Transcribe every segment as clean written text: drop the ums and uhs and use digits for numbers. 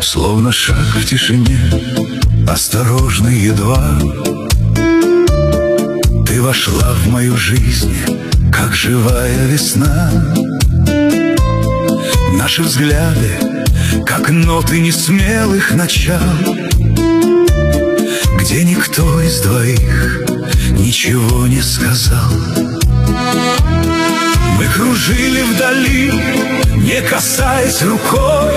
Словно шаг в тишине, осторожный едва, ты вошла в мою жизнь, как живая весна. Наши взгляды, как ноты несмелых начал, где никто из двоих ничего не сказал. Мы кружили вдали, не касаясь рукой,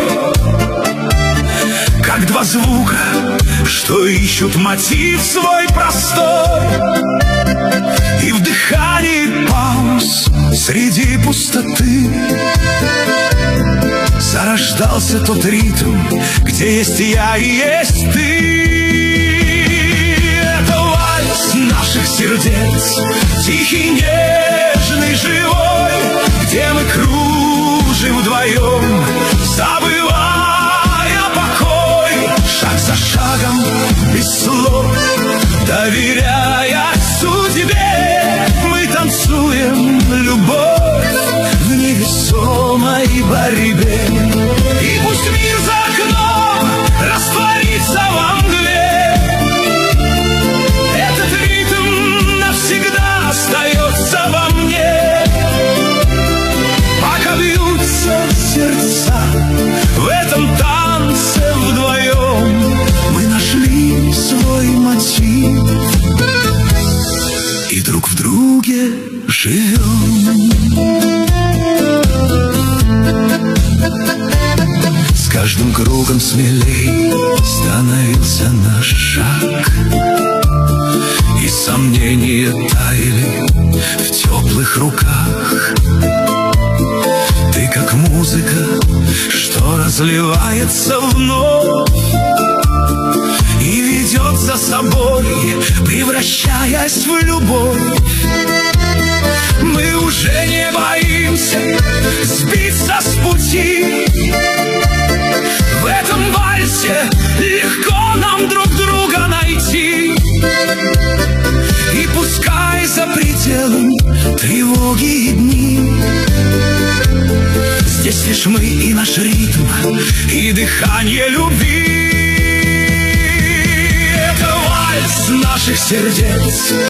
как два звука, что ищут мотив свой простой. И в дыхании пауз среди пустоты зарождался тот ритм, где есть я и есть ты. Это вальс наших сердец, тихий, нежный, живой, где мы кружим вдвоем, забывая покой. Шаг за шагом, без слов, доверяя судьбе, мы танцуем любовь в невесомой борьбе. И пусть мир за окном растворится во мгле, этот ритм навсегда остается во мне. Пока бьются сердца в этом танце вдвоем, мы нашли свой мотив и друг в друге живем. С каждым кругом смелей становился наш шаг, и сомнения таяли в теплых руках. Ты как музыка, что разливается вновь и ведет за собой, превращаясь в любовь. Мы уже не боимся сбиться с пути, в этом вальсе легко нам друг друга найти. И пускай за пределом тревоги и дни, здесь лишь мы и наш ритм, и дыхание любви. Это вальс наших сердец,